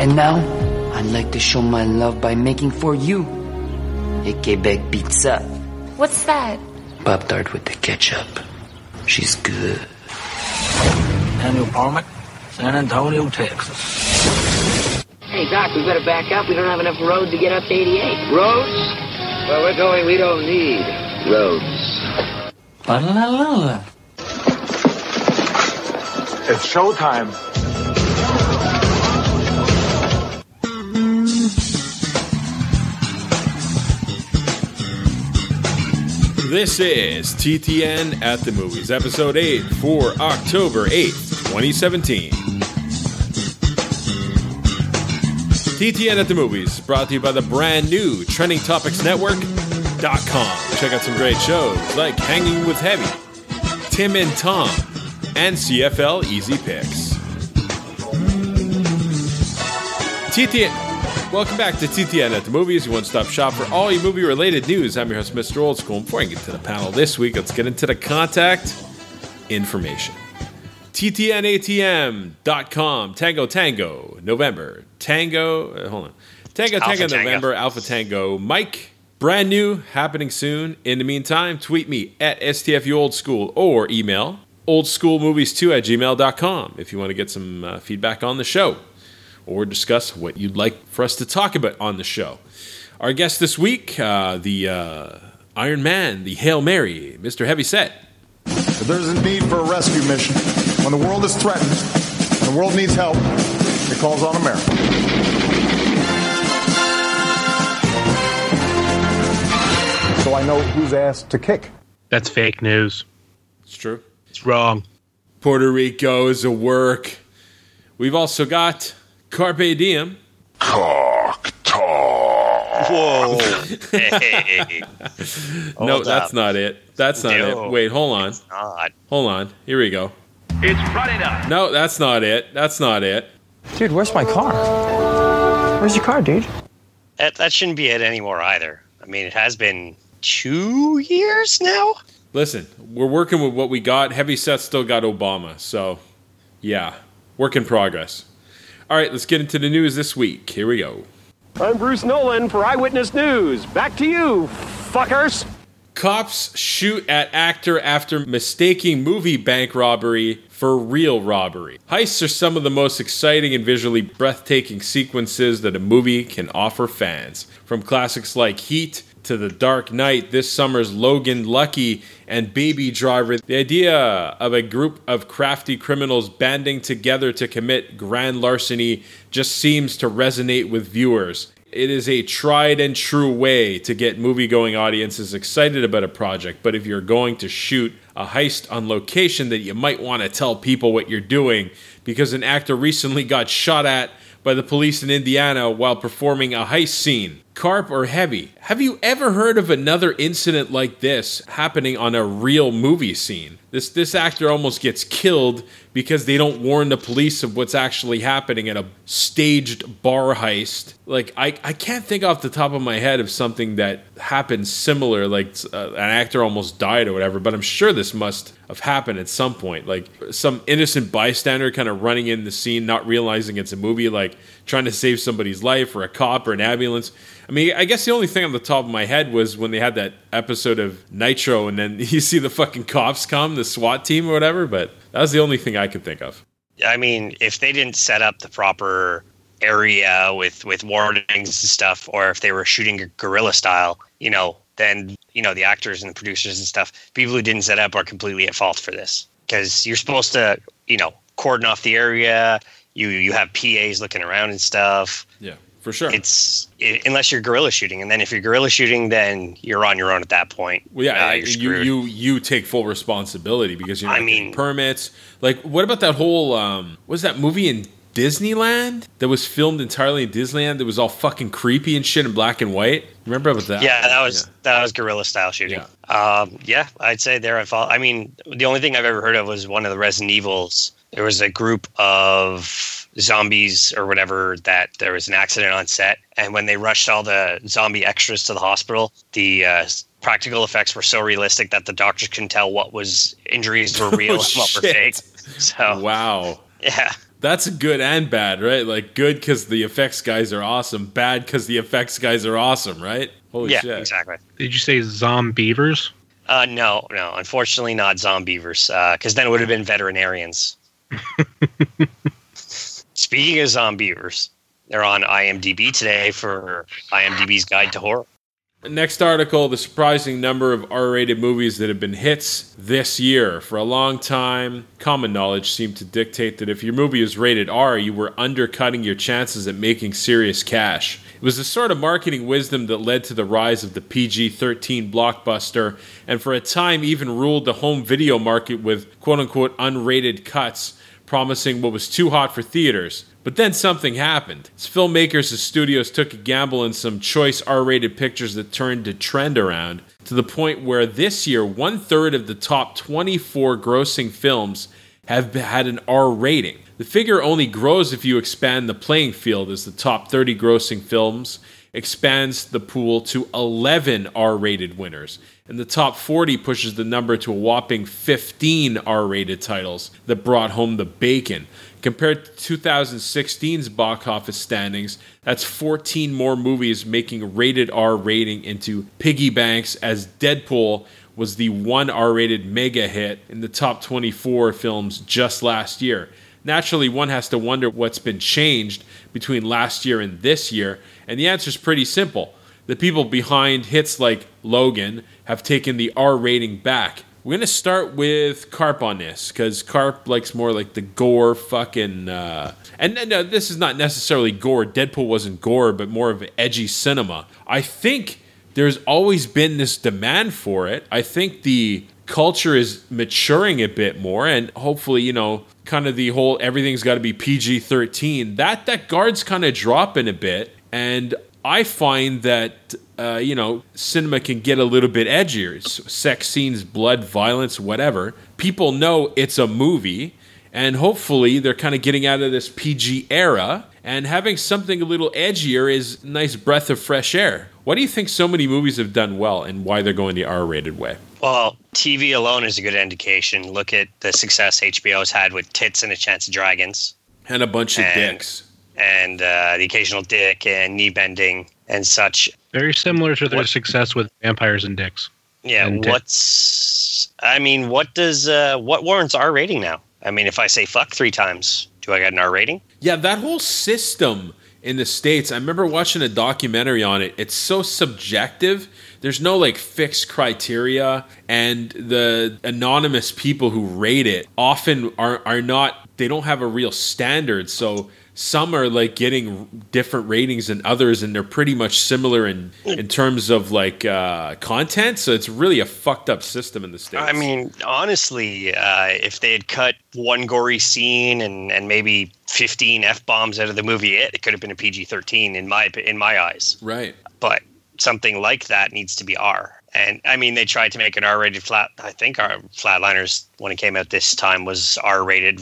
And now, I'd like to show my love by making for you a Quebec pizza. What's that? Pop-Tart with the ketchup. She's good. Daniel Parmack, San Antonio, Texas. Hey, Doc, we better back up. We don't have enough road to get up to 88. Roads? Where we're going, we don't need roads. Ba-la-la-la-la. It's showtime. This is TTN at the Movies, Episode 8 for October 8th, 2017. TTN at the Movies, brought to you by the brand new TrendingTopicsNetwork.com. Check out some great shows like Hanging with Heavy, Tim and Tom, and CFL Easy Picks. TTN. Welcome back to TTN at the Movies, your one-stop shop for all your movie-related news. I'm your host, Mr. Old School. Before I get to the panel this week, let's get into the contact information. TTNATM.com, Tango, November. Tango, November, Alpha Tango, Mike. Brand new, happening soon. In the meantime, tweet me at STFUOldSchool or email oldschoolmovies2@gmail.com if you want to get some feedback on the show, or discuss what you'd like for us to talk about on the show. Our guest this week, the Iron Man, the Hail Mary, Mr. Heavyset. If there's a need for a rescue mission, when the world is threatened, when the world needs help, it calls on America. So I know whose ass to kick. That's fake news. It's true. It's wrong. Puerto Rico is a work. We've also got Carpe Diem. Cock talk. Whoa. Hey. No, that's not it. That's not it. Wait, hold on. It's not. Hold on. Here we go. It's Friday night. No, that's not it. That's not it. Dude, where's my car? Where's your car, dude? That shouldn't be it anymore either. I mean, it has been 2 years now. Listen, we're working with what we got. Heavyset still got Obama. So, yeah. Work in progress. All right, let's get into the news this week. Here we go. I'm Bruce Nolan for Eyewitness News. Back to you, fuckers. Cops shoot at actor after mistaking movie bank robbery for real robbery. Heists are some of the most exciting and visually breathtaking sequences that a movie can offer fans. From classics like Heat to The Dark Knight, this summer's Logan Lucky and Baby Driver, the idea of a group of crafty criminals banding together to commit grand larceny just seems to resonate with viewers. It is a tried and true way to get movie-going audiences excited about a project, but if you're going to shoot a heist on location, that you might want to tell people what you're doing, because an actor recently got shot at by the police in Indiana while performing a heist scene. Carp or Heavy, have you ever heard of another incident like this happening on a real movie scene? This actor almost gets killed because they don't warn the police of what's actually happening at a staged bar heist. Like, I can't think off the top of my head of something that happened similar, like an actor almost died or whatever, but I'm sure this must have happened at some point. Like, some innocent bystander kind of running in the scene, not realizing it's a movie, like trying to save somebody's life, or a cop or an ambulance. I mean, I guess the only thing on the top of my head was when they had that episode of Nitro and then you see the fucking cops come, the SWAT team or whatever, but that was the only thing I could think of. I mean, if they didn't set up the proper area with warnings and stuff, or if they were shooting guerrilla style, then, the actors and the producers and stuff, people who didn't set up are completely at fault for this. Because you're supposed to, cordon off the area, you have PAs looking around and stuff. Yeah. For sure. Unless you're guerrilla shooting, and then if you're guerrilla shooting, then you're on your own at that point. Well, yeah, you're screwed. you take full responsibility because you're not getting permits. Like, what about that whole was that movie in Disneyland that was filmed entirely in Disneyland that was all fucking creepy and shit in black and white? Remember about that? Yeah, that was guerrilla style shooting. Yeah. I'd say they're at fault. I mean, the only thing I've ever heard of was one of the Resident Evils. There was a group of zombies or whatever that there was an accident on set, and when they rushed all the zombie extras to the hospital, the practical effects were so realistic that the doctors couldn't tell what was injuries were real and what were fake. So wow, yeah, That's good and bad, right? Like good because the effects guys are awesome, bad because the effects guys are awesome, right? Holy shit. Yeah, exactly. Did you say Zombievers? No, unfortunately not Zombievers, because then it would have been veterinarians. Speaking of Zombievers, they're on IMDb today for IMDb's Guide to Horror. Next article, the surprising number of R-rated movies that have been hits this year. For a long time, common knowledge seemed to dictate that if your movie was rated R, you were undercutting your chances at making serious cash. It was the sort of marketing wisdom that led to the rise of the PG-13 blockbuster, and for a time even ruled the home video market with quote-unquote unrated cuts, promising what was too hot for theaters. But then something happened. As filmmakers and studios took a gamble in some choice R-rated pictures that turned the trend around, to the point where this year, 1/3 of the top 24 grossing films have had an R rating. The figure only grows if you expand the playing field, as the top 30 grossing films expands the pool to 11 R-rated winners, and the top 40 pushes the number to a whopping 15 R-rated titles that brought home the bacon. Compared to 2016's box office standings, that's 14 more movies making rated R rating into piggy banks, as Deadpool was the one R-rated mega hit in the top 24 films just last year. Naturally, one has to wonder what's been changed between last year and this year, and the answer is pretty simple. The people behind hits like Logan have taken the R rating back. We're going to start with Carp on this, because Carp likes more like the gore fucking... And no, this is not necessarily gore. Deadpool wasn't gore, but more of edgy cinema. I think there's always been this demand for it. I think the culture is maturing a bit more, and hopefully, kind of the whole everything's got to be PG-13, that guard's kind of dropping a bit, and I find that cinema can get a little bit edgier. Sex scenes, blood, violence, whatever. People know it's a movie, and hopefully they're kind of getting out of this PG era, and having something a little edgier is a nice breath of fresh air. Why do you think so many movies have done well, and why they're going the R-rated way? Well, TV alone is a good indication. Look at the success HBO's had with Tits and a Chance of Dragons. And a bunch of dicks. And the occasional dick and knee bending and such. Very similar to their success with Vampires and Dicks. Yeah, what warrants R rating now? I mean, if I say fuck 3 times, do I get an R rating? Yeah, that whole system in the States, I remember watching a documentary on it. It's so subjective. There's no fixed criteria, and the anonymous people who rate it often are not, they don't have a real standard. So some are getting different ratings than others, and they're pretty much similar in terms of content. So it's really a fucked up system in the States. I mean, honestly, if they had cut one gory scene and maybe 15 F-bombs out of the movie, it could have been a PG-13 in my eyes. Right. But something like that needs to be R. And I mean, they tried to make an R-rated I think our Flatliners, when it came out this time, was R-rated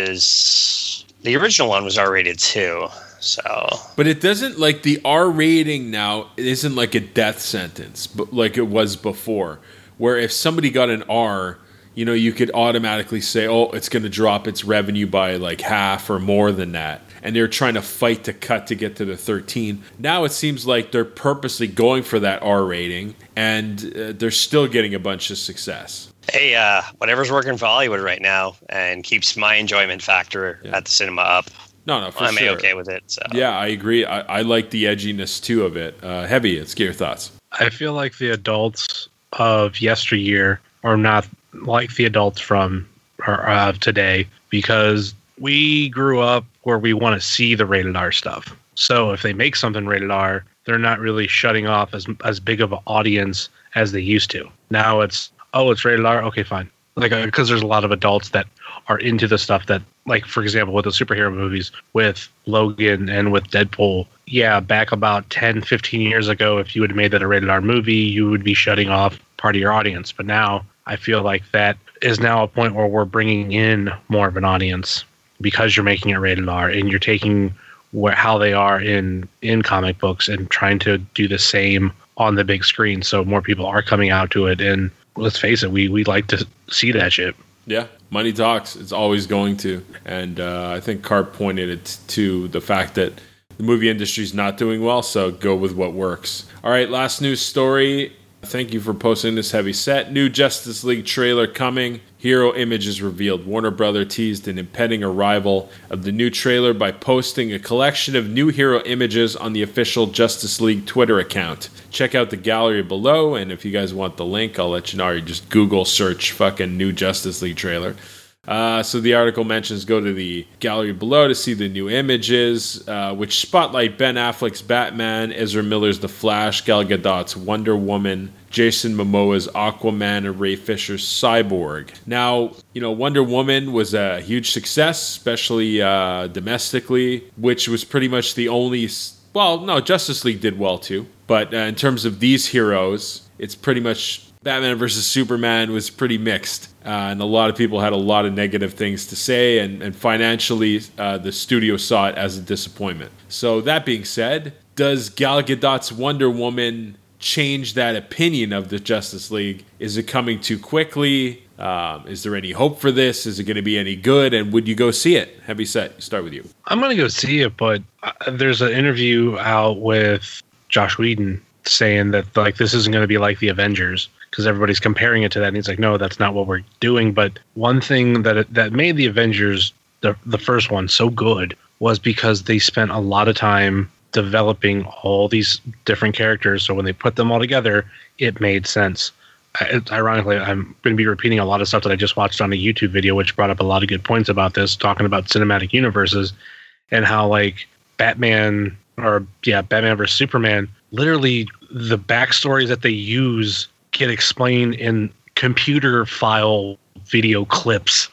versus the original one was R-rated too. So, but it doesn't the R rating now. It isn't like a death sentence, but like it was before, where if somebody got an R, you could automatically say, oh, it's going to drop its revenue by half or more than that. And they're trying to fight to cut to get to the 13. Now it seems like they're purposely going for that R rating, and they're still getting a bunch of success. Hey, whatever's working for Hollywood right now and keeps my enjoyment factor at the cinema up. No, for I'm sure. okay with it. So. Yeah, I agree. I like the edginess too of it. Heavy, let's get your thoughts. I feel like the adults of yesteryear are not like the adults from today, because we grew up where we want to see the rated R stuff. So if they make something rated R, they're not really shutting off as big of an audience as they used to. Now it's rated R. Okay, fine. Because there's a lot of adults that are into the stuff that, for example, with the superhero movies, with Logan and with Deadpool. Yeah, back about 10, 15 years ago, if you had made that a rated R movie, you would be shutting off part of your audience. But now I feel like that is now a point where we're bringing in more of an audience, because you're making it rated R and you're taking how they are in comic books and trying to do the same on the big screen. So more people are coming out to it, and let's face it, we like to see that shit. Yeah, money talks. It's always going to. And I think Carp pointed it to the fact that the movie industry is not doing well, so go with what works. All right, last news story. Thank you for posting this heavy set. New Justice League trailer coming. Hero images revealed. Warner Brother teased an impending arrival of the new trailer by posting a collection of new hero images on the official Justice League Twitter account. Check out the gallery below, and if you guys want the link, I'll let you know. Or you just Google search fucking new Justice League trailer. So the article mentions go to the gallery below to see the new images, which spotlight Ben Affleck's Batman, Ezra Miller's The Flash, Gal Gadot's Wonder Woman, Jason Momoa's Aquaman, and Ray Fisher's Cyborg. Now, Wonder Woman was a huge success, especially domestically, which was pretty much the only... Well, no, Justice League did well too. But in terms of these heroes, it's pretty much... Batman vs. Superman was pretty mixed, and a lot of people had a lot of negative things to say, and financially, the studio saw it as a disappointment. So that being said, does Gal Gadot's Wonder Woman change that opinion of the Justice League? Is it coming too quickly? Is there any hope for this? Is it going to be any good? And would you go see it? Heavy set, start with you. I'm going to go see it, but there's an interview out with Josh Whedon saying that this isn't going to be like the Avengers, because everybody's comparing it to that, and he's like, no, that's not what we're doing. But one thing that made the Avengers, the first one, so good was because they spent a lot of time developing all these different characters, so when they put them all together, it made sense. Ironically, I'm going to be repeating a lot of stuff that I just watched on a YouTube video, which brought up a lot of good points about this, talking about cinematic universes and how Batman vs. Superman, literally the backstories that they use get explained in computer file video clips.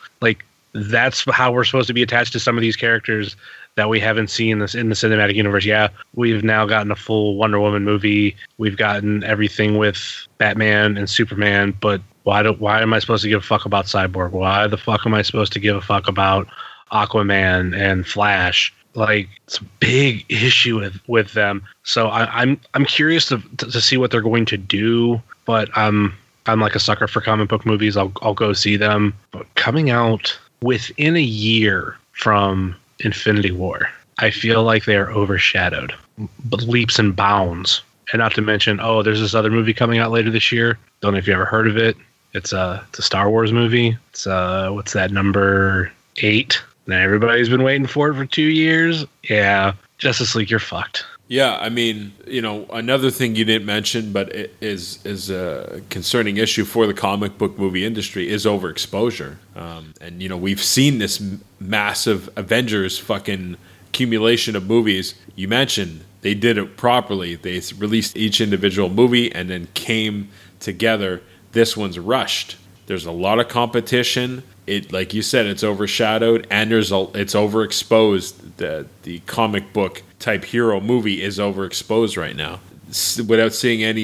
That's how we're supposed to be attached to some of these characters that we haven't seen this in the cinematic universe. Yeah, we've now gotten a full Wonder Woman movie. We've gotten everything with Batman and Superman, but why am I supposed to give a fuck about Cyborg? Why the fuck am I supposed to give a fuck about Aquaman and Flash? It's a big issue with them. So I'm curious to see what they're going to do. But I'm like a sucker for comic book movies. I'll go see them. But coming out within a year from Infinity War, I feel like they are overshadowed, leaps and bounds. And not to mention, there's this other movie coming out later this year. Don't know if you ever heard of it. It's a Star Wars movie. It's what's that, number 8? Now everybody's been waiting for it for 2 years. Yeah, Justice League, you're fucked. Yeah, I mean, another thing you didn't mention, but it is a concerning issue for the comic book movie industry is overexposure. And, we've seen this massive Avengers fucking accumulation of movies. You mentioned they did it properly. They released each individual movie and then came together. This one's rushed. There's a lot of competition. It, like you said, it's overshadowed, and it's overexposed. The comic book type hero movie is overexposed right now. Without seeing any,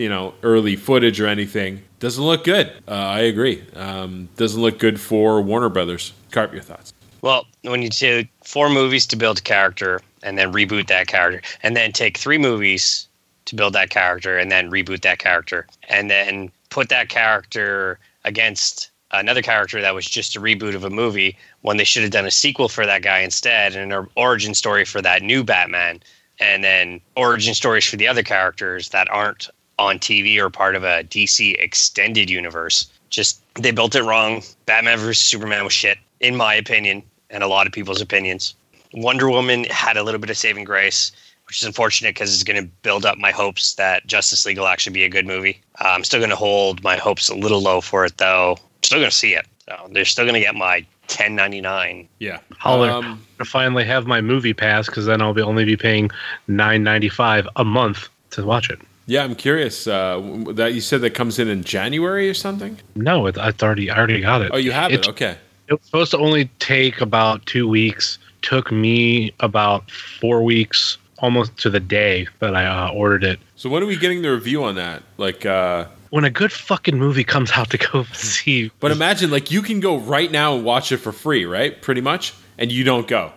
early footage or anything, doesn't look good. I agree. Doesn't look good for Warner Brothers. Carp, your thoughts? Well, when you take 4 movies to build a character and then reboot that character, and then take 3 movies to build that character and then reboot that character, and then put that character against another character that was just a reboot of a movie when they should have done a sequel for that guy instead, and an origin story for that new Batman, and then origin stories for the other characters that aren't on TV or part of a DC extended universe. Just, they built it wrong. Batman vs. Superman was shit, in my opinion, and a lot of people's opinions. Wonder Woman had a little bit of saving grace, which is unfortunate because it's going to build up my hopes that Justice League will actually be a good movie. I'm still going to hold my hopes a little low for it, though. Still going to see it. So they're still going to get my $10.99. Yeah. I'll finally have my movie pass, because then I'll only be paying $9.95 a month to watch it. Yeah, I'm curious. That you said that comes in January or something? No, I already got it. Oh, you have it? Okay. It was supposed to only take about 2 weeks. Took me about 4 weeks, almost to the day that I ordered it. So when are we getting the review on that? When a good fucking movie comes out to go see. But imagine, you can go right now and watch it for free, right? Pretty much. And you don't go.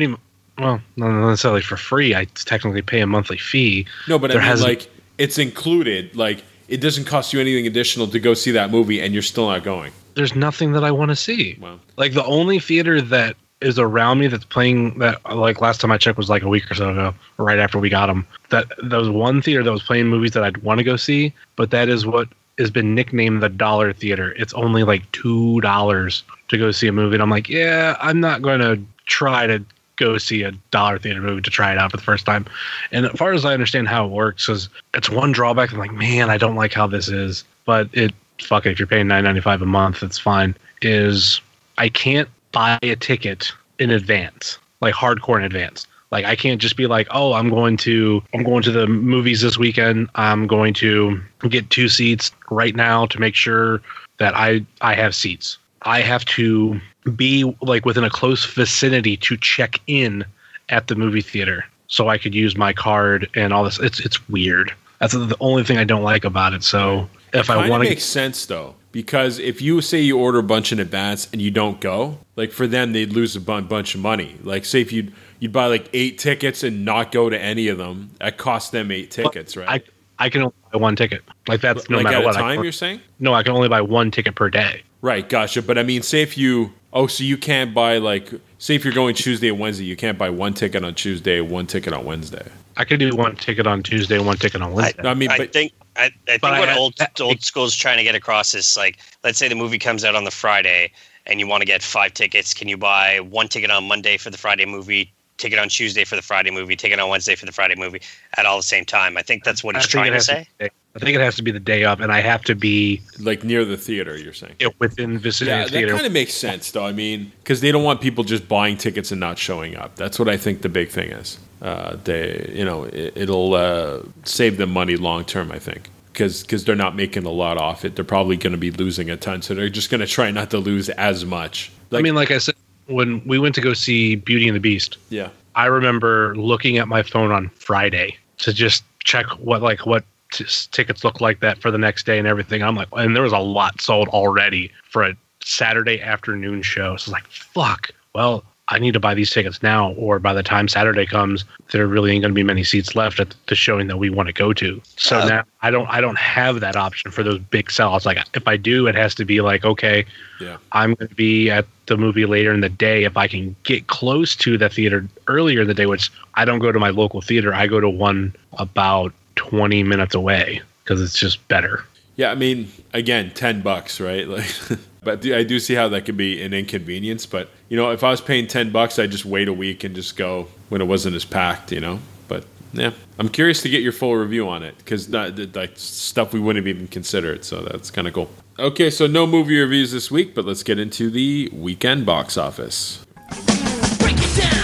Well, not necessarily for free. I technically pay a monthly fee. No, but it's included. It doesn't cost you anything additional to go see that movie, and you're still not going. there's nothing that I want to see. Wow. Like the only theater that is around me that's playing that, like last time I checked was like a week or so ago, right after we got them. That there was one theater that was playing movies that I'd want to go see, but that is what has been nicknamed the dollar theater. It's only like $2 to go see a movie, and I'm like, yeah, I'm not going to try to go see a dollar theater movie to try it out for the first time. And as far as I understand how it works, is it's one drawback. I'm like, man, I don't like how this is, but fuck it, if you're paying $9.95 a month, it's fine. Is I can't buy a ticket in advance, like hardcore in advance. Like I can't just be like, oh, I'm going to the movies this weekend. I'm going to get 2 seats right now to make sure that I have seats. I have to be like within a close vicinity to check in at the movie theater so I could use my card and all this. It's weird. That's the only thing I don't like about it. So if I want to, makes sense though, because if you say you order a bunch in advance and you don't go, like for them they'd lose a bunch of money. Like say if you'd buy like 8 tickets and not go to any of them, that costs them 8 tickets, right? I can only buy 1 ticket. Like that's no like matter at what. A time, you're saying? No, I can only buy 1 ticket per day. Right, gotcha. But I mean, say if you so you can't buy like say if you're going Tuesday and Wednesday, you can't buy 1 ticket on Tuesday, 1 ticket on Wednesday. I could do 1 ticket on Tuesday, 1 ticket on Wednesday. I think what old school is trying to get across is like, let's say the movie comes out on the Friday and you want to get 5 tickets. Can you buy 1 ticket on Monday for the Friday movie, ticket on Tuesday for the Friday movie, ticket on Wednesday for the Friday movie at all the same time? I think that's what he's trying to say. I think it has to be the day of, and I have to be like near the theater. You're saying within vicinity of the theater. That kind of makes sense, though. I mean, because they don't want people just buying tickets and not showing up. That's what I think the big thing is. It'll save them money long term. I think because they're not making a lot off it. They're probably going to be losing a ton, so they're just going to try not to lose as much. Like I said, when we went to go see Beauty and the Beast, yeah, I remember looking at my phone on Friday to just check what tickets look like that for the next day and everything. I'm like, and there was a lot sold already for a Saturday afternoon show. So I was like, fuck. Well, I need to buy these tickets now, or by the time Saturday comes, there really ain't going to be many seats left at the showing that we want to go to. So now I don't have that option for those big sellouts. Like if I do, it has to be like, okay, yeah, I'm going to be at the movie later in the day. If I can get close to the theater earlier in the day, which I don't go to my local theater, I go to one about 20 minutes away because it's just better. Yeah, I mean, again, $10, right? Like, but I do see how that could be an inconvenience. But if I was paying $10, I'd just wait a week and just go when it wasn't as packed. But yeah, I'm curious to get your full review on it because like stuff we wouldn't have even considered. So that's kind of cool. Okay, so no movie reviews this week, but let's get into the weekend box office. Break it down.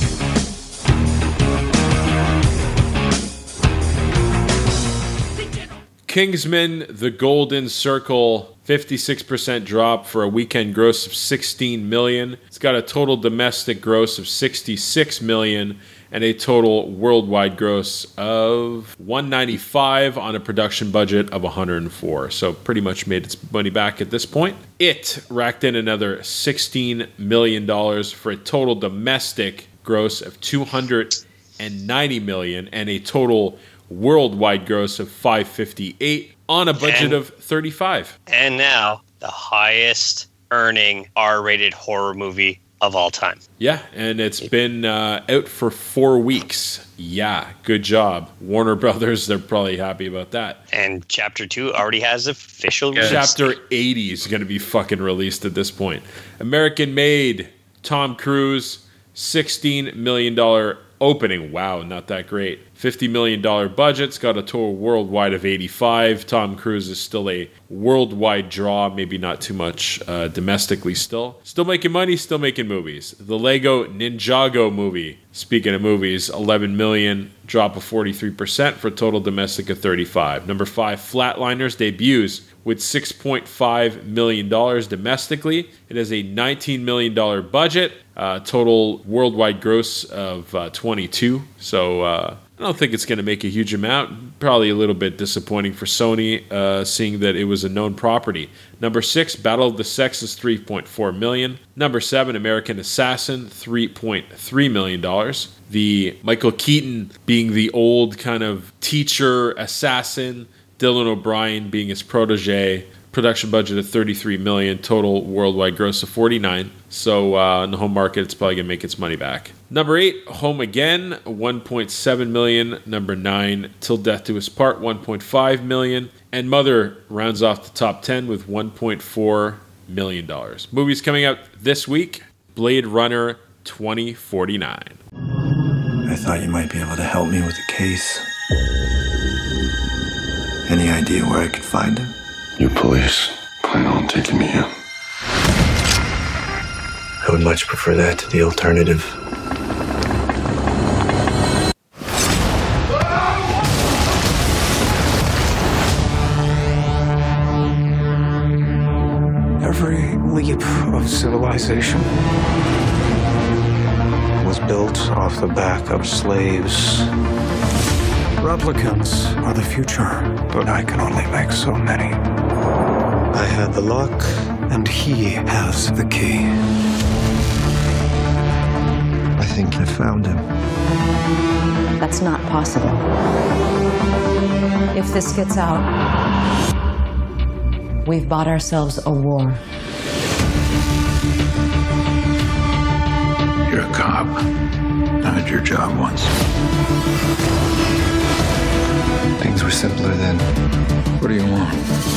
Kingsman: The Golden Circle, 56% drop for a weekend gross of $16 million. It's got a total domestic gross of $66 million and a total worldwide gross of $195 on a production budget of $104. So pretty much made its money back at this point. It racked in another $16 million for a total domestic gross of $290 million and a total worldwide gross of $558 on a budget of $35. And now the highest earning R-rated horror movie of all time. Yeah, and it's been out for 4 weeks. Yeah, good job. Warner Brothers, they're probably happy about that. And Chapter 2 already has official release. Chapter 80 is going to be fucking released at this point. American Made, Tom Cruise, $16 million opening. Wow, not that great. $50 million budget's got a total worldwide of 85. Tom Cruise is still a worldwide draw, maybe not too much domestically still. Still making money, still making movies. The Lego Ninjago movie, speaking of movies, $11 million, drop of 43% for a total domestic of 35. Number 5, Flatliners debuts with $6.5 million domestically. It has a $19 million budget, total worldwide gross of 22. So I don't think it's going to make a huge amount. Probably a little bit disappointing for Sony, seeing that it was a known property. Number 6, Battle of the Sexes, $3.4 million. Number 7, American Assassin, $3.3 million. The Michael Keaton being the old kind of teacher assassin, Dylan O'Brien being his protege, Production budget of $33 million, total worldwide gross of $49. So in the home market, it's probably going to make its money back. Number 8, Home Again, $1.7 million. Number 9, Till Death Do Us Part, $1.5 million. And Mother rounds off the top 10 with $1.4 million. Movies coming out this week, Blade Runner 2049. I thought you might be able to help me with the case. Any idea where I could find him? You police plan on taking me in? I would much prefer that to the alternative. Every leap of civilization was built off the back of slaves. Replicants are the future, but I can only make so many. I had the luck, and he has the key. I think I found him. That's not possible. If this gets out, we've bought ourselves a war. You're a cop. I did your job once. Things were simpler then. What do you want?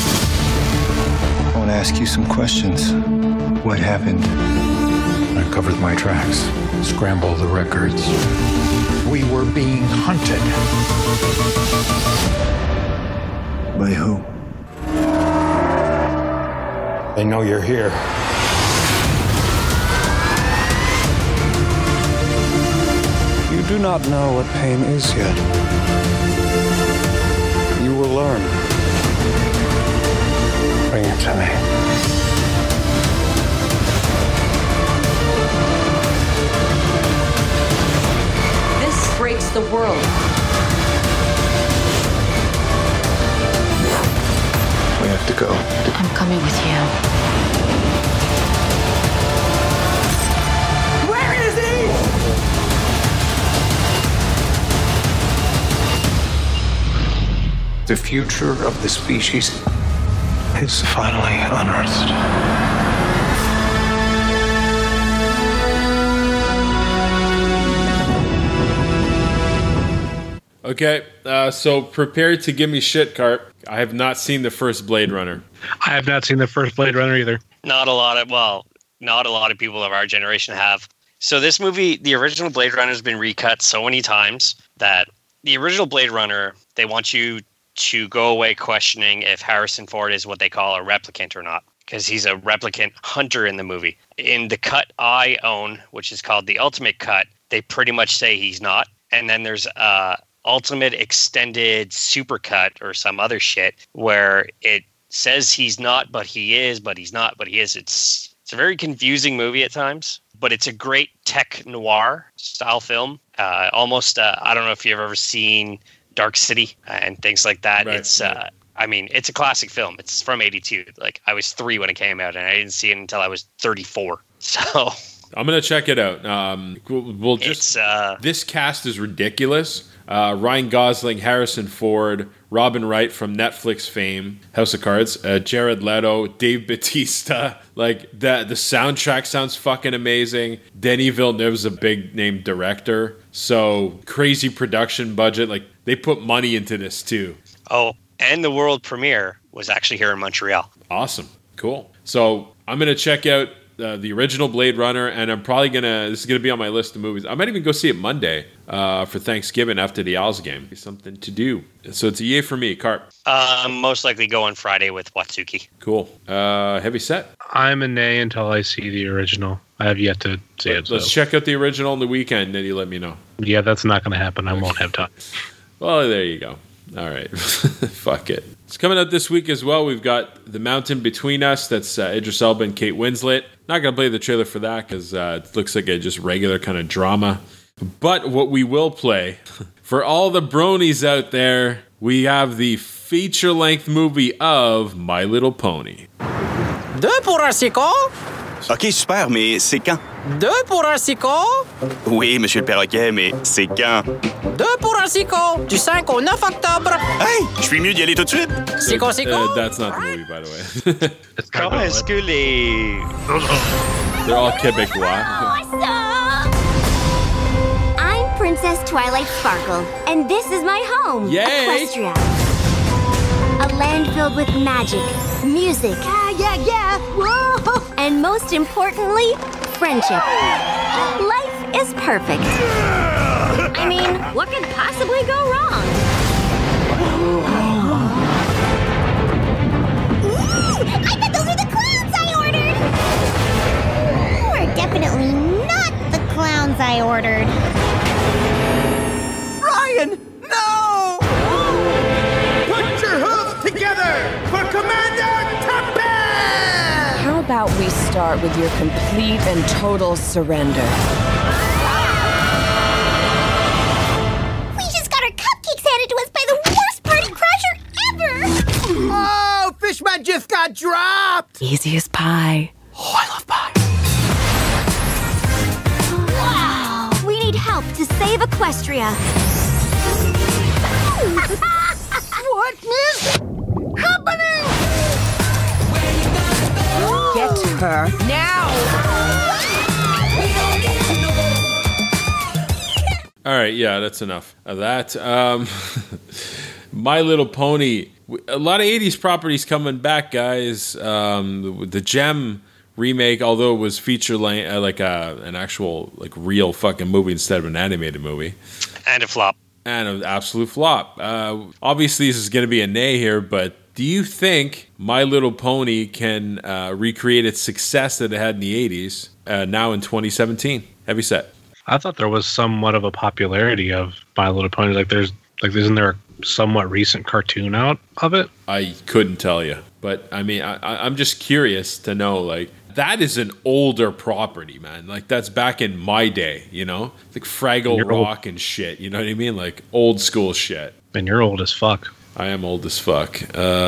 I want to ask you some questions. What happened? I covered my tracks, scrambled the records. We were being hunted. By who? They know you're here. You do not know what pain is yet. You will learn. Bring it to me. This breaks the world. We have to go. I'm coming with you. Where is he? The future of the species is finally unearthed. Okay, so prepare to give me shit, Carp. I have not seen the first Blade Runner. I have not seen the first Blade Runner either. Not a lot of people of our generation have. So this movie, the original Blade Runner, has been recut so many times that the original Blade Runner, they want you to go away questioning if Harrison Ford is what they call a replicant or not, because he's a replicant hunter in the movie. In the cut I own, which is called the Ultimate Cut, they pretty much say he's not. And then there's Ultimate Extended Supercut or some other shit where it says he's not, but he is, but he's not, but he is. It's a very confusing movie at times, but it's a great tech noir style film. Almost, I don't know if you've ever seen Dark City and things like that. Right. It's, I mean, it's a classic film. It's from '82. Like, I was 3 when it came out, and I didn't see it until I was 34. So I'm gonna check it out. We'll just this cast is ridiculous. Ryan Gosling, Harrison Ford, Robin Wright from Netflix fame, House of Cards, Jared Leto, Dave Bautista. Like the soundtrack sounds fucking amazing. Denis Villeneuve's a big name director, so crazy production budget. Like they put money into this too. Oh, and the world premiere was actually here in Montreal. Awesome, cool. So I'm gonna check out the original Blade Runner, and I'm probably this is gonna be on my list of movies. I might even go see it Monday for Thanksgiving after the Owls game. Be something to do. So it's a yay for me, Carp. Most likely go on Friday with Watsuki. Cool. Heavy set. I'm a nay until I see the original. I have yet to see it. Let's check out the original on the weekend, then you let me know. Yeah, that's not going to happen. I won't have time. Well, there you go. All right. Fuck it. It's coming out this week as well. We've got The Mountain Between Us. That's Idris Elba and Kate Winslet. Not going to play the trailer for that because it looks like a just regular kind of drama. But what we will play, for all the bronies out there, we have the feature-length movie of My Little Pony. Deux pour un sicko, OK, super, mais c'est quand? 2 pour un sicot? Oui, monsieur le perroquet, mais c'est quand? 2 pour un sicot, du 5 au 9 octobre. Hey, je suis mieux d'y aller tout de suite. Sicot. That's not the movie, by the way. Comment est-ce que les... They're all Québécois. I'm Princess Twilight Sparkle, and this is my home, Yay! Equestria. A land filled with magic, music, whoa! And most importantly, friendship. Life is perfect. I mean, what could possibly go wrong? I bet those are the clowns I ordered! You are definitely not the clowns I ordered. Ryan, no! Put your hooves together for Commander Tuppence! How about we start with your complete and total surrender? We just got our cupcakes handed to us by the worst party crasher ever! Oh, Fishman just got dropped! Easy as pie. Oh, I love pie. Wow! We need help to save Equestria. What is happening? Get her now! All right, yeah, that's enough of that. My Little Pony. A lot of 80s properties coming back, guys. The Gem remake, although it was feature length, an actual real fucking movie instead of an animated movie. And a flop. And an absolute flop. Obviously, this is going to be a nay here, but do you think My Little Pony can recreate its success that it had in the 80s now in 2017? Heavy set. I thought there was somewhat of a popularity of My Little Pony. Isn't there a somewhat recent cartoon out of it? I couldn't tell you, but I mean, I'm just curious to know. That is an older property, man. That's back in my day, like Fraggle Rock and shit. You know what I mean? Old school shit. And you're old as fuck. I am old as fuck.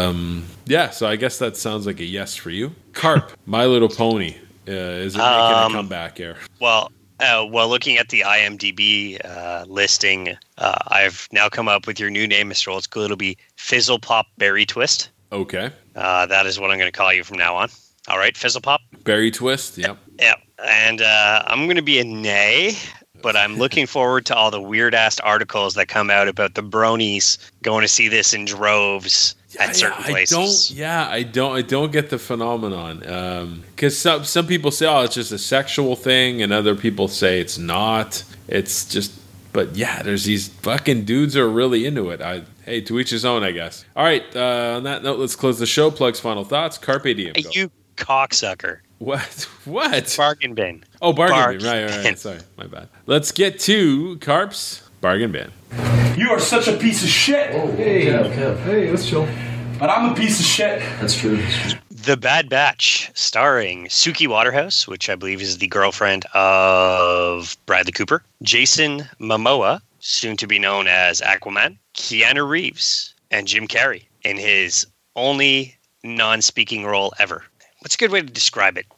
Yeah, so I guess that sounds like a yes for you. Carp, My Little Pony. Is it making a comeback here? Well, looking at the IMDb listing, I've now come up with your new name, Mr. Old School. It'll be Fizzle Pop Berry Twist. Okay. That is what I'm going to call you from now on. All right, Fizzle Pop. Berry Twist, yep. Yep. And I'm going to be a nay, but I'm looking forward to all the weird-ass articles that come out about the bronies going to see this in droves at certain places. I don't get the phenomenon. Because some people say, oh, it's just a sexual thing, and other people say it's not. It's just... But yeah, there's these fucking dudes who are really into it. Hey, to each his own, I guess. All right, on that note, let's close the show. Plugs, final thoughts. Carpe diem. Go. You cocksucker. What? Bargain bin. Oh, bargain bin. Right. Sorry, my bad. Let's get to Carp's bargain bin. You are such a piece of shit. Oh, hey, let's chill. But I'm a piece of shit. That's true. The Bad Batch, starring Suki Waterhouse, which I believe is the girlfriend of Bradley Cooper, Jason Momoa, soon to be known as Aquaman, Keanu Reeves, and Jim Carrey in his only non-speaking role ever. What's a good way to describe it?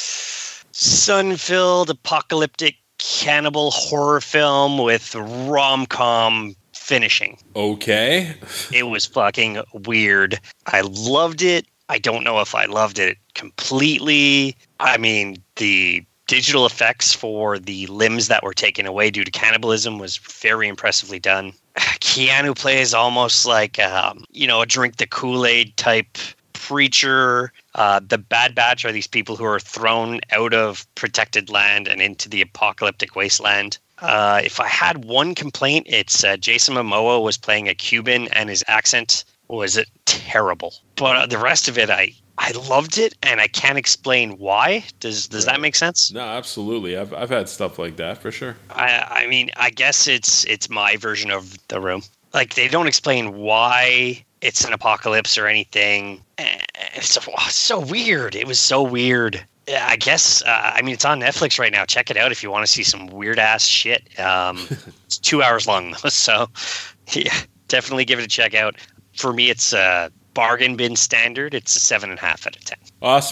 Sun-filled, apocalyptic, cannibal horror film with rom-com finishing. Okay. It was fucking weird. I loved it. I don't know if I loved it completely. I mean, the digital effects for the limbs that were taken away due to cannibalism was very impressively done. Keanu plays almost like, a drink the Kool-Aid type preacher. The Bad Batch are these people who are thrown out of protected land and into the apocalyptic wasteland. If I had one complaint, it's Jason Momoa was playing a Cuban and his accent was terrible. But the rest of it, I loved it, and I can't explain why. Does that make sense? No, absolutely. I've had stuff like that for sure. I mean, I guess it's my version of The Room. They don't explain why it's an apocalypse or anything. It's so weird. It was so weird. I guess, it's on Netflix right now. Check it out if you want to see some weird-ass shit. It's 2 hours long, though, so yeah, definitely give it a check out. For me, it's a bargain bin standard. It's a 7.5 out of 10. Awesome.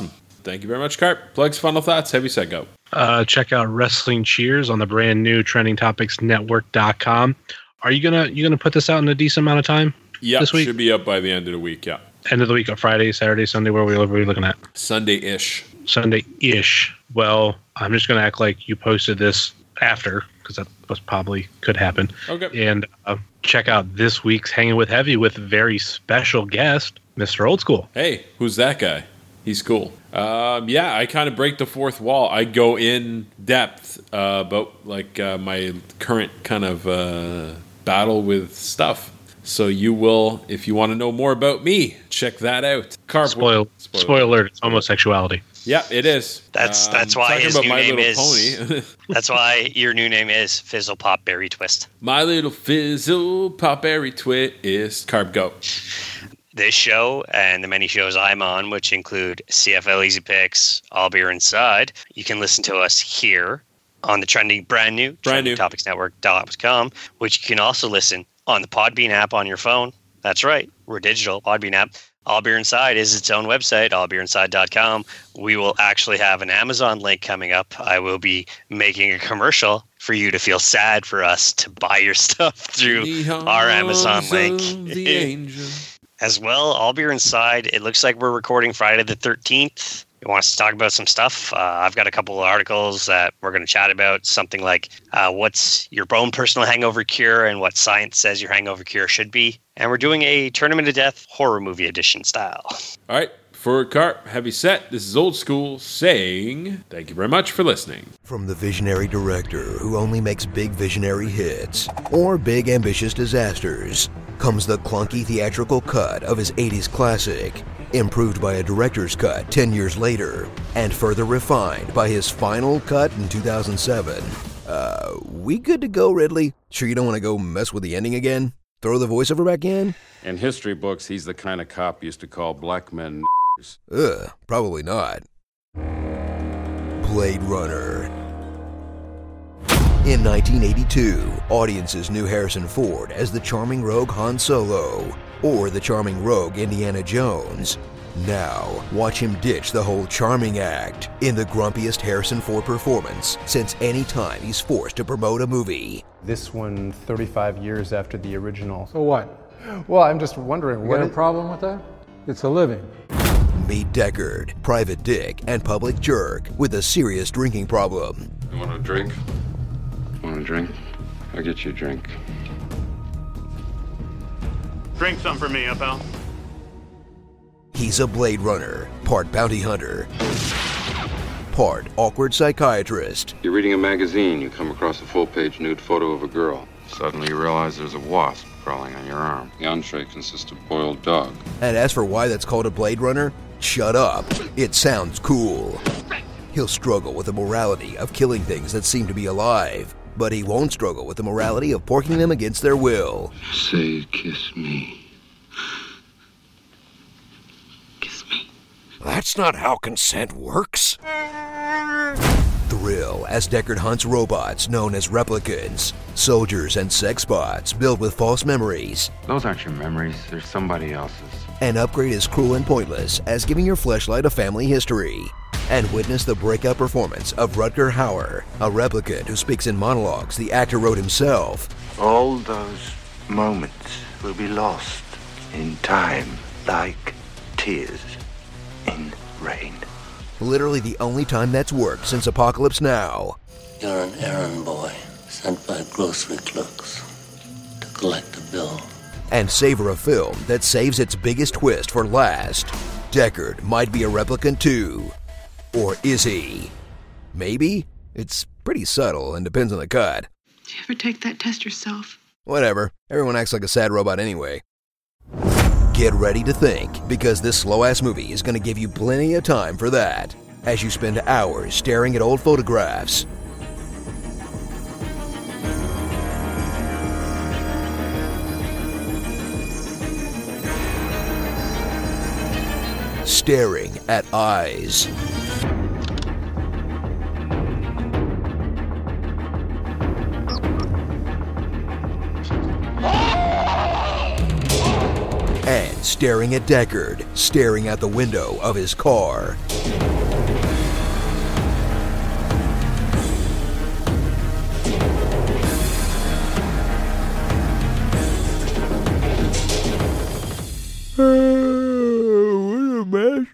Thank you very much, Carp. Plugs, final thoughts, heavy set, go. Check out Wrestling Cheers on the brand new TrendingTopicsNetwork.com. Are you gonna put this out in a decent amount of time? Yeah, this week? Should be up by the end of the week. Yeah, end of the week, Friday, Saturday, Sunday. Where are we looking at? Sunday-ish. Sunday-ish. Well, I'm just gonna act like you posted this after, because that probably could happen. Okay. And check out this week's Hanging with Heavy with a very special guest, Mr. Old School. Hey, who's that guy? He's cool. Yeah, I kind of break the fourth wall. I go in depth about like my current kind of battle with stuff. So you will, if you want to know more about me, check that out. Spoiler alert, it's homosexuality. Yeah, it is. That's why his new name is. That's why your new name is Fizzle Pop Berry Twist. My little Fizzle Pop Berry Twist. Carb, go. This show and the many shows I'm on, which include CFL Easy Picks, All Beer Inside, you can listen to us here on the brand new TrendingTopicsNetwork.com, which you can also listen on the Podbean app on your phone. That's right, we're digital. Podbean app. All Beer Inside is its own website, allbeerinside.com. We will actually have an Amazon link coming up. I will be making a commercial for you to feel sad for us to buy your stuff through our Amazon link. As well, All Beer Inside, it looks like we're recording Friday the 13th. You want us to talk about some stuff? I've got a couple of articles that we're going to chat about. Something like what's your own personal hangover cure and what science says your hangover cure should be. And we're doing a Tournament of Death horror movie edition style. All right. For Carp, heavy set, this is Old School saying thank you very much for listening. From the visionary director who only makes big visionary hits or big ambitious disasters comes the clunky theatrical cut of his 80s classic, improved by a director's cut 10 years later, and further refined by his final cut in 2007. We good to go, Ridley? Sure you don't want to go mess with the ending again? Throw the voiceover back in? In history books, he's the kind of cop used to call black men probably not. Blade Runner. In 1982, audiences knew Harrison Ford as the charming rogue Han Solo, or the charming rogue Indiana Jones. Now, watch him ditch the whole charming act in the grumpiest Harrison Ford performance since any time he's forced to promote a movie. This one 35 years after the original. So what? Well, I'm just wondering, you got a problem with that? It's a living. Meet Deckard, private dick, and public jerk with a serious drinking problem. You want a drink? Want a drink? I'll get you a drink. Drink some for me, pal. He's a Blade Runner, part bounty hunter, part awkward psychiatrist. You're reading a magazine, you come across a full-page nude photo of a girl. Suddenly you realize there's a wasp crawling on your arm. The entree consists of boiled dog. And as for why that's called a Blade Runner, shut up. It sounds cool. He'll struggle with the morality of killing things that seem to be alive, but he won't struggle with the morality of porking them against their will. Say, kiss me. That's not how consent works. Thrill as Deckard hunts robots known as replicants, soldiers and sex bots built with false memories. Those aren't your memories, they're somebody else's. An upgrade is cruel and pointless as giving your fleshlight a family history. And witness the breakout performance of Rutger Hauer, a replicant who speaks in monologues the actor wrote himself. All those moments will be lost in time like tears in rain. Literally the only time that's worked since Apocalypse Now. You're an errand boy sent by grocery clerks to collect a bill. And savor a film that saves its biggest twist for last. Deckard might be a replicant too. Or is he? Maybe? It's pretty subtle and depends on the cut. Did you ever take that test yourself? Whatever. Everyone acts like a sad robot anyway. Get ready to think, because this slow-ass movie is going to give you plenty of time for that, as you spend hours staring at old photographs. Staring at eyes. And staring at Deckard, staring out the window of his car.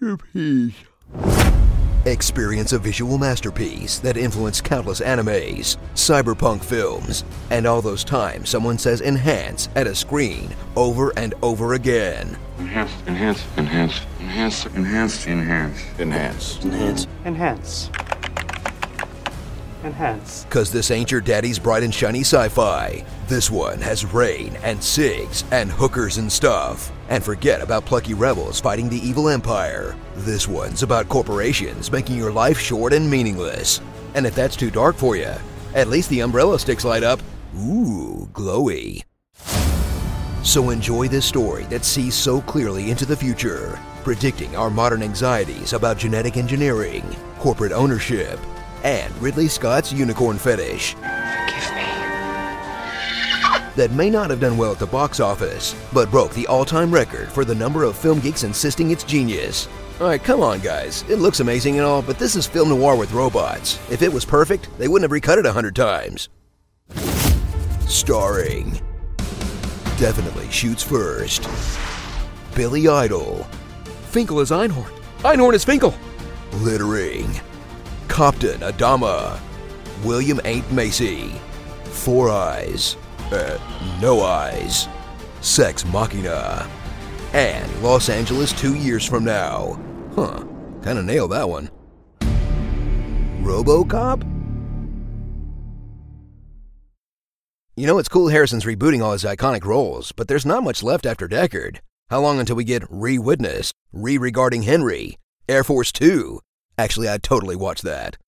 masterpiece. Experience a visual masterpiece that influenced countless animes, cyberpunk films, and all those times someone says enhance at a screen over and over again. Enhance, enhance, enhance, enhance, enhance, enhance, enhance, Enhance. Enhance. Enhance. Cause this ain't your daddy's bright and shiny sci-fi. This one has rain and SIGs and hookers and stuff. And forget about plucky rebels fighting the evil empire. This one's about corporations making your life short and meaningless. And if that's too dark for you, at least the umbrella sticks light up. Ooh, glowy. So enjoy this story that sees so clearly into the future, predicting our modern anxieties about genetic engineering, corporate ownership, and Ridley Scott's unicorn fetish. Forgive me. That may not have done well at the box office, but broke the all-time record for the number of film geeks insisting it's genius. Alright, come on guys, it looks amazing and all, but this is film noir with robots. If it was perfect, they wouldn't have recut it 100 times. Starring... Definitely shoots first. Billy Idol. Finkel is Einhorn. Einhorn is Finkel. Littering. Compton Adama. William Ain't Macy. Four Eyes. No Eyes. Sex Machina. And Los Angeles 2 years from now. Huh, kinda nailed that one. RoboCop? You know, it's cool Harrison's rebooting all his iconic roles, but there's not much left after Deckard. How long until we get Re-Witness, Re-Regarding Henry, Air Force 2? Actually, I'd totally watch that.